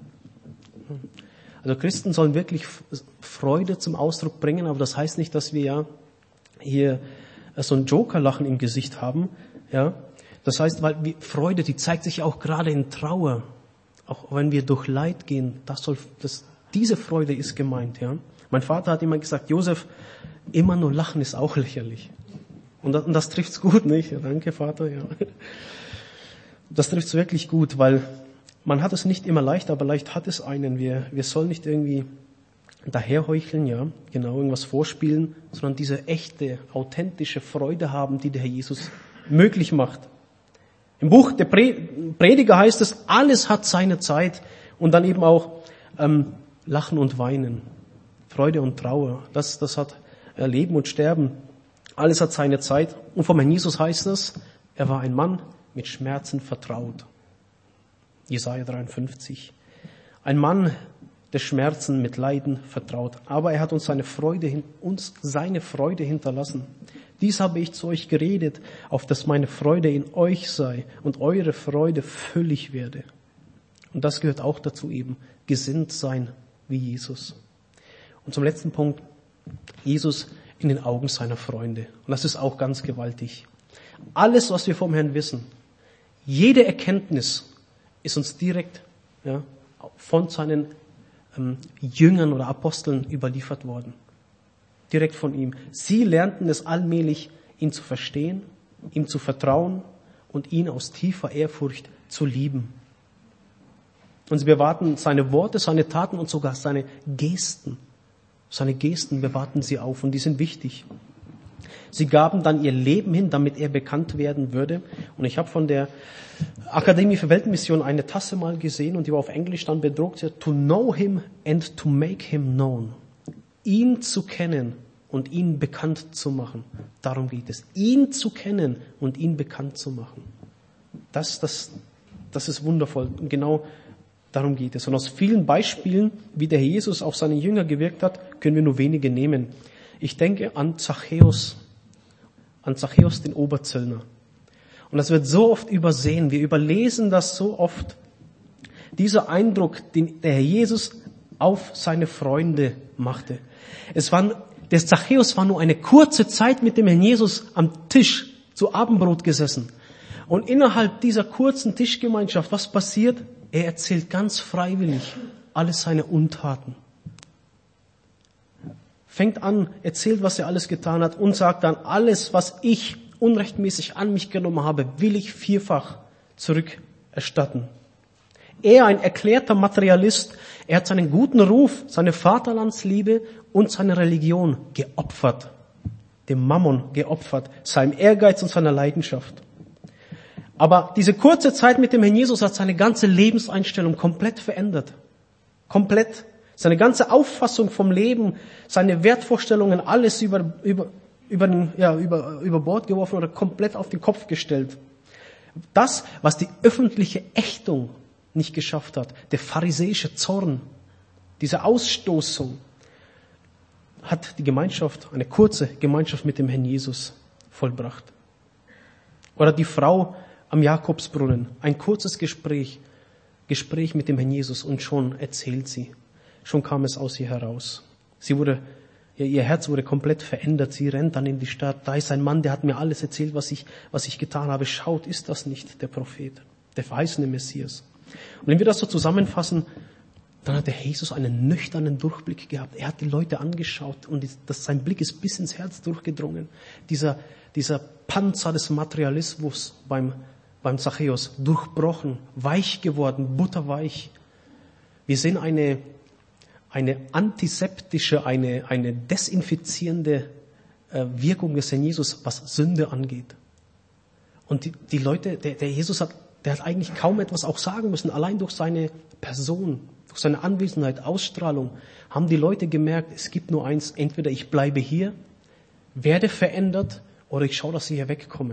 [SPEAKER 1] Also Christen sollen wirklich Freude zum Ausdruck bringen, aber das heißt nicht, dass wir ja hier so ein Jokerlachen im Gesicht haben, ja. Das heißt, weil die Freude, die zeigt sich auch gerade in Trauer. Auch wenn wir durch Leid gehen, das soll, das, diese Freude ist gemeint, ja. Mein Vater hat immer gesagt, Josef, immer nur lachen ist auch lächerlich. Und das, und das trifft's gut, nicht? Ja, danke, Vater, ja. Das trifft's wirklich gut, weil man hat es nicht immer leicht, aber leicht hat es einen. Wir, wir sollen nicht irgendwie daherheucheln, ja, genau, irgendwas vorspielen, sondern diese echte, authentische Freude haben, die der Herr Jesus möglich macht. Im Buch der Prediger heißt es, alles hat seine Zeit und dann eben auch ähm, Lachen und Weinen, Freude und Trauer, das, das hat äh, Leben und Sterben, alles hat seine Zeit. Und vom Herrn Jesus heißt es, er war ein Mann mit Schmerzen vertraut. Jesaja dreiundfünfzig. Ein Mann der Schmerzen mit Leiden vertraut, aber er hat uns seine Freude, uns seine Freude hinterlassen. Dies habe ich zu euch geredet, auf dass meine Freude in euch sei und eure Freude füllig werde. Und das gehört auch dazu eben, gesinnt sein wie Jesus. Und zum letzten Punkt, Jesus in den Augen seiner Freunde. Und das ist auch ganz gewaltig. Alles, was wir vom Herrn wissen, jede Erkenntnis ist uns direkt, ja, von seinen ähm, Jüngern oder Aposteln überliefert worden. Direkt von ihm. Sie lernten es allmählich, ihn zu verstehen, ihm zu vertrauen und ihn aus tiefer Ehrfurcht zu lieben. Und sie bewahrten seine Worte, seine Taten und sogar seine Gesten. Seine Gesten bewahrten sie auf und die sind wichtig. Sie gaben dann ihr Leben hin, damit er bekannt werden würde. Und ich habe von der Akademie für Weltmission eine Tasse mal gesehen und die war auf Englisch dann bedruckt. To know him and to make him known. Ihn zu kennen und ihn bekannt zu machen. Darum geht es. Ihn zu kennen und ihn bekannt zu machen. Das, das, das ist wundervoll. Und genau darum geht es. Und aus vielen Beispielen, wie der Herr Jesus auf seine Jünger gewirkt hat, können wir nur wenige nehmen. Ich denke an Zachäus, an Zachäus den Oberzöllner. Und das wird so oft übersehen. Wir überlesen das so oft. Dieser Eindruck, den der Herr Jesus auf seine Freunde machte. Es war, der Zachäus war nur eine kurze Zeit mit dem Herrn Jesus am Tisch zu Abendbrot gesessen. Und innerhalb dieser kurzen Tischgemeinschaft, was passiert? Er erzählt ganz freiwillig alle seine Untaten. Fängt an, erzählt, was er alles getan hat und sagt dann, alles, was ich unrechtmäßig an mich genommen habe, will ich vierfach zurückerstatten. Er, ein erklärter Materialist, er hat seinen guten Ruf, seine Vaterlandsliebe und seine Religion geopfert, dem Mammon geopfert, seinem Ehrgeiz und seiner Leidenschaft. Aber diese kurze Zeit mit dem Herrn Jesus hat seine ganze Lebenseinstellung komplett verändert. Komplett. Seine ganze Auffassung vom Leben, seine Wertvorstellungen, alles über, über, über, ja, über, über Bord geworfen oder komplett auf den Kopf gestellt. Das, was die öffentliche Ächtung nicht geschafft hat, der pharisäische Zorn, diese Ausstoßung, hat die Gemeinschaft, eine kurze Gemeinschaft mit dem Herrn Jesus vollbracht. Oder die Frau am Jakobsbrunnen, ein kurzes Gespräch, Gespräch mit dem Herrn Jesus und schon erzählt sie. Schon kam es aus ihr heraus. Sie wurde, ja, ihr Herz wurde komplett verändert. Sie rennt dann in die Stadt. Da ist ein Mann, der hat mir alles erzählt, was ich, was ich getan habe. Schaut, ist das nicht der Prophet, der verheißene Messias? Und wenn wir das so zusammenfassen, dann hat der Jesus einen nüchternen Durchblick gehabt. Er hat die Leute angeschaut und das, sein Blick ist bis ins Herz durchgedrungen. Dieser, dieser Panzer des Materialismus beim, beim Zachäus durchbrochen, weich geworden, butterweich. Wir sehen eine, eine antiseptische, eine, eine desinfizierende äh, Wirkung des Herrn Jesus, was Sünde angeht. Und die, die Leute, der, der Jesus hat, der hat eigentlich kaum etwas auch sagen müssen, allein durch seine Person, durch seine Anwesenheit, Ausstrahlung, haben die Leute gemerkt, es gibt nur eins, entweder ich bleibe hier, werde verändert, oder ich schaue, dass ich hier wegkomme.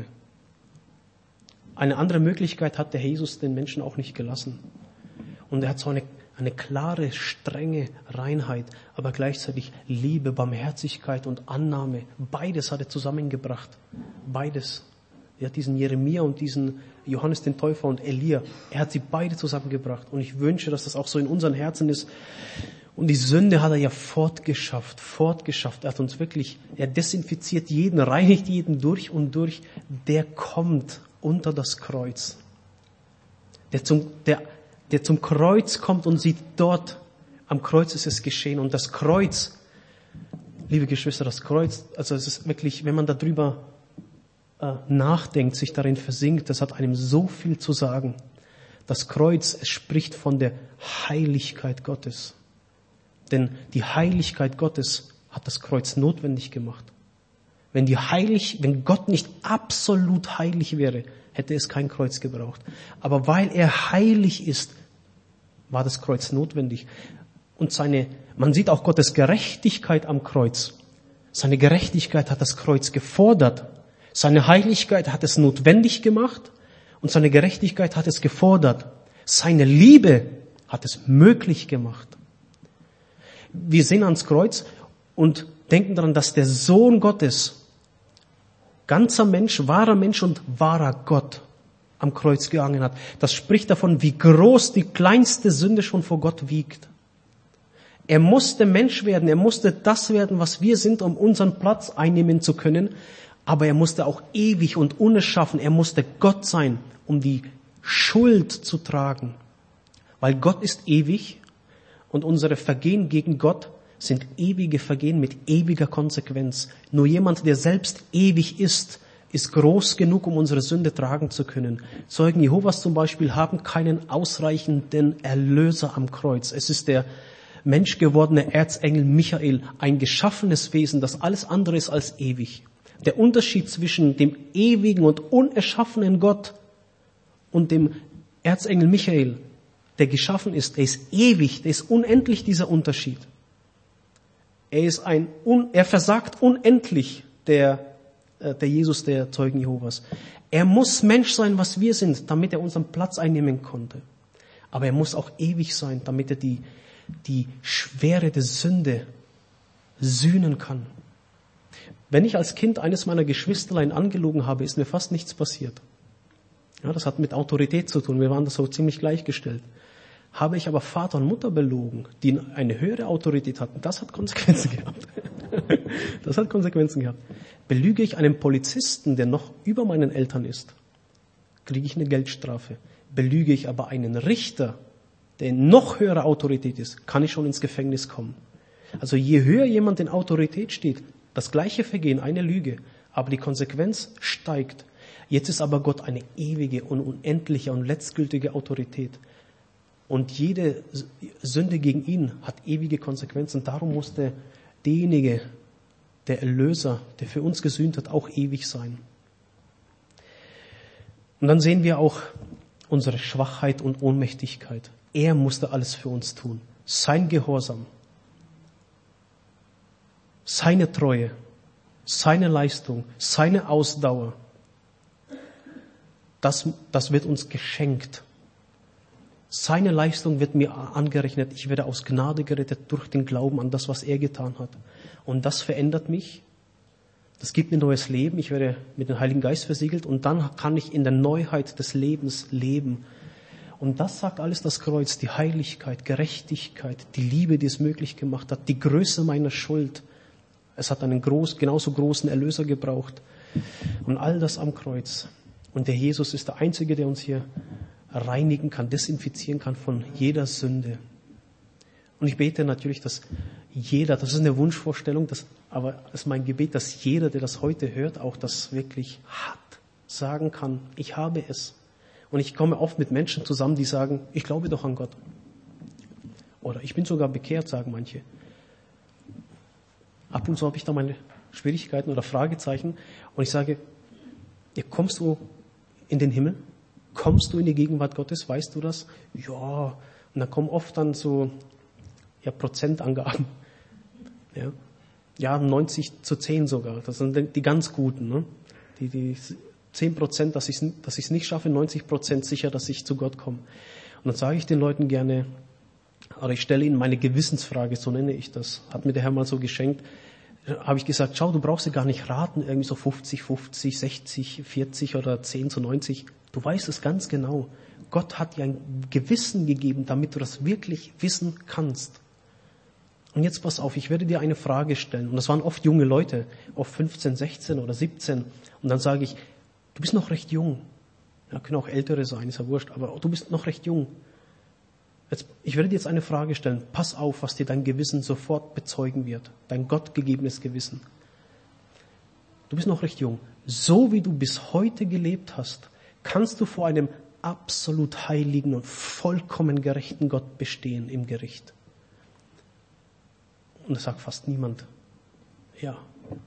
[SPEAKER 1] Eine andere Möglichkeit hat der Jesus den Menschen auch nicht gelassen. Und er hat so eine, eine klare, strenge Reinheit, aber gleichzeitig Liebe, Barmherzigkeit und Annahme. Beides hat er zusammengebracht. Beides. Er hat diesen Jeremia und diesen Johannes den Täufer und Elia, er hat sie beide zusammengebracht. Und ich wünsche, dass das auch so in unseren Herzen ist. Und die Sünde hat er ja fortgeschafft, fortgeschafft. Er hat uns wirklich, er desinfiziert jeden, reinigt jeden durch und durch. Der kommt unter das Kreuz. Der zum, der, der zum Kreuz kommt und sieht, dort am Kreuz ist es geschehen. Und das Kreuz, liebe Geschwister, das Kreuz, also es ist wirklich, wenn man darüber äh, nachdenkt, sich darin versinkt, das hat einem so viel zu sagen. Das Kreuz, es spricht von der Heiligkeit Gottes. Denn die Heiligkeit Gottes hat das Kreuz notwendig gemacht. Wenn die heilig, wenn Gott nicht absolut heilig wäre, hätte es kein Kreuz gebraucht. Aber weil er heilig ist, war das Kreuz notwendig. Und seine, man sieht auch Gottes Gerechtigkeit am Kreuz. Seine Gerechtigkeit hat das Kreuz gefordert. Seine Heiligkeit hat es notwendig gemacht und seine Gerechtigkeit hat es gefordert. Seine Liebe hat es möglich gemacht. Wir sehen ans Kreuz und denken daran, dass der Sohn Gottes, ganzer Mensch, wahrer Mensch und wahrer Gott, am Kreuz gehangen hat. Das spricht davon, wie groß die kleinste Sünde schon vor Gott wiegt. Er musste Mensch werden, er musste das werden, was wir sind, um unseren Platz einnehmen zu können, aber er musste auch ewig und unerschaffen, er musste Gott sein, um die Schuld zu tragen. Weil Gott ist ewig und unsere Vergehen gegen Gott sind ewige Vergehen mit ewiger Konsequenz. Nur jemand, der selbst ewig ist, ist groß genug, um unsere Sünde tragen zu können. Zeugen Jehovas zum Beispiel haben keinen ausreichenden Erlöser am Kreuz. Es ist der menschgewordene Erzengel Michael, ein geschaffenes Wesen, das alles andere ist als ewig. Der Unterschied zwischen dem ewigen und unerschaffenen Gott und dem Erzengel Michael, der geschaffen ist, der ist ewig, der ist unendlich, dieser Unterschied. Er ist ein, er versagt unendlich, der, der Jesus, der Zeugen Jehovas. Er muss Mensch sein, was wir sind, damit er unseren Platz einnehmen konnte. Aber er muss auch ewig sein, damit er die, die Schwere der Sünde sühnen kann. Wenn ich als Kind eines meiner Geschwisterlein angelogen habe, ist mir fast nichts passiert. Ja, das hat mit Autorität zu tun. Wir waren da so ziemlich gleichgestellt. Habe ich aber Vater und Mutter belogen, die eine höhere Autorität hatten, das hat Konsequenzen gehabt. Das hat Konsequenzen gehabt. Belüge ich einen Polizisten, der noch über meinen Eltern ist, kriege ich eine Geldstrafe. Belüge ich aber einen Richter, der in noch höherer Autorität ist, kann ich schon ins Gefängnis kommen. Also je höher jemand in Autorität steht, das gleiche Vergehen, eine Lüge, aber die Konsequenz steigt. Jetzt ist aber Gott eine ewige und unendliche und letztgültige Autorität. Und jede Sünde gegen ihn hat ewige Konsequenzen. Darum musste derjenige, der Erlöser, der für uns gesühnt hat, auch ewig sein. Und dann sehen wir auch unsere Schwachheit und Ohnmächtigkeit. Er musste alles für uns tun. Sein Gehorsam, seine Treue, seine Leistung, seine Ausdauer, das, das wird uns geschenkt. Seine Leistung wird mir angerechnet. Ich werde aus Gnade gerettet durch den Glauben an das, was er getan hat. Und das verändert mich. Das gibt mir neues Leben. Ich werde mit dem Heiligen Geist versiegelt und dann kann ich in der Neuheit des Lebens leben. Und das sagt alles das Kreuz, die Heiligkeit, Gerechtigkeit, die Liebe, die es möglich gemacht hat, die Größe meiner Schuld. Es hat einen groß, genauso großen Erlöser gebraucht. Und all das am Kreuz. Und der Jesus ist der Einzige, der uns hier reinigen kann, desinfizieren kann von jeder Sünde. Und ich bete natürlich, dass jeder, das ist eine Wunschvorstellung, das, aber es ist mein Gebet, dass jeder, der das heute hört, auch das wirklich hat, sagen kann, ich habe es. Und ich komme oft mit Menschen zusammen, die sagen, ich glaube doch an Gott. Oder ich bin sogar bekehrt, sagen manche. Ab und zu habe ich da meine Schwierigkeiten oder Fragezeichen. Und ich sage, ja, kommst du in den Himmel? Kommst du in die Gegenwart Gottes? Weißt du das? Ja. Und dann kommen oft dann so ja, Prozentangaben. Ja. ja, neunzig zu zehn sogar. Das sind die ganz Guten. Ne? Die, die zehn Prozent, dass ich es dass ich's nicht schaffe, neunzig Prozent sicher, dass ich zu Gott komme. Und dann sage ich den Leuten gerne, oder ich stelle ihnen meine Gewissensfrage, so nenne ich das. Hat mir der Herr mal so geschenkt. Habe ich gesagt, schau, du brauchst ja gar nicht raten, irgendwie so fünfzig, fünfzig, sechzig, vierzig oder zehn zu neunzig. Du weißt es ganz genau. Gott hat dir ein Gewissen gegeben, damit du das wirklich wissen kannst. Und jetzt pass auf, ich werde dir eine Frage stellen. Und das waren oft junge Leute, oft fünfzehn, sechzehn oder siebzehn. Und dann sage ich, du bist noch recht jung. Ja, können auch Ältere sein, ist ja wurscht, aber du bist noch recht jung. Jetzt, ich werde dir jetzt eine Frage stellen. Pass auf, was dir dein Gewissen sofort bezeugen wird. Dein gottgegebenes Gewissen. Du bist noch recht jung. So wie du bis heute gelebt hast, kannst du vor einem absolut heiligen und vollkommen gerechten Gott bestehen im Gericht. Und das sagt fast niemand. Ja.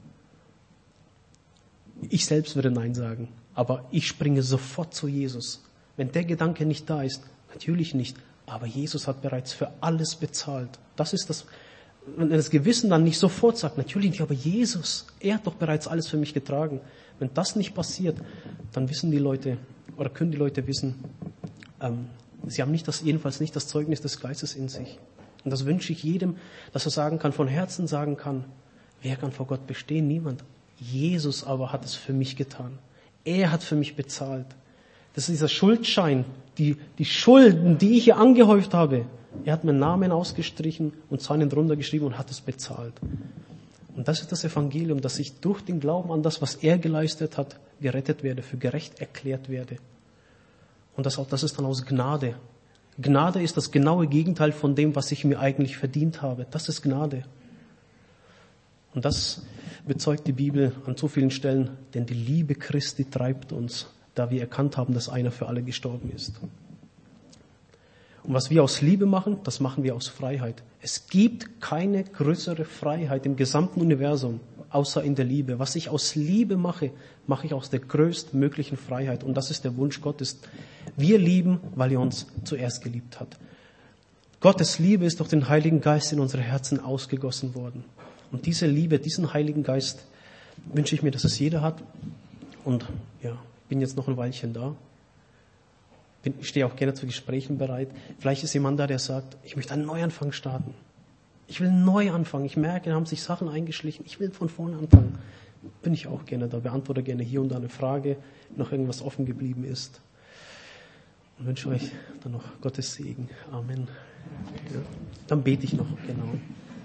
[SPEAKER 1] Ich selbst würde Nein sagen. Aber ich springe sofort zu Jesus. Wenn der Gedanke nicht da ist, natürlich nicht. Aber Jesus hat bereits für alles bezahlt. Das ist das, wenn das Gewissen dann nicht sofort sagt, natürlich nicht, aber Jesus, er hat doch bereits alles für mich getragen. Wenn das nicht passiert, dann wissen die Leute, oder können die Leute wissen, ähm, sie haben nicht das, jedenfalls nicht das Zeugnis des Geistes in sich. Und das wünsche ich jedem, dass er sagen kann, von Herzen sagen kann, wer kann vor Gott bestehen? Niemand. Jesus aber hat es für mich getan. Er hat für mich bezahlt. Das ist dieser Schuldschein, die, die Schulden, die ich hier angehäuft habe. Er hat meinen Namen ausgestrichen und seinen drunter geschrieben und hat es bezahlt. Und das ist das Evangelium, dass ich durch den Glauben an das, was er geleistet hat, gerettet werde, für gerecht erklärt werde. Und das, auch, das ist dann aus Gnade. Gnade ist das genaue Gegenteil von dem, was ich mir eigentlich verdient habe. Das ist Gnade. Und das bezeugt die Bibel an so vielen Stellen, denn die Liebe Christi treibt uns, da wir erkannt haben, dass einer für alle gestorben ist. Und was wir aus Liebe machen, das machen wir aus Freiheit. Es gibt keine größere Freiheit im gesamten Universum, außer in der Liebe. Was ich aus Liebe mache, mache ich aus der größtmöglichen Freiheit. Und das ist der Wunsch Gottes. Wir lieben, weil er uns zuerst geliebt hat. Gottes Liebe ist durch den Heiligen Geist in unsere Herzen ausgegossen worden. Und diese Liebe, diesen Heiligen Geist wünsche ich mir, dass es jeder hat. Und ja, bin jetzt noch ein Weilchen da. Bin, ich stehe auch gerne zu Gesprächen bereit. Vielleicht ist jemand da, der sagt, ich möchte einen Neuanfang starten. Ich will neu anfangen. Ich merke, da haben sich Sachen eingeschlichen. Ich will von vorne anfangen. Bin ich auch gerne da. Beantworte gerne hier und da eine Frage, noch irgendwas offen geblieben ist. Und wünsche euch dann noch Gottes Segen. Amen. Ja. Dann bete ich noch, genau.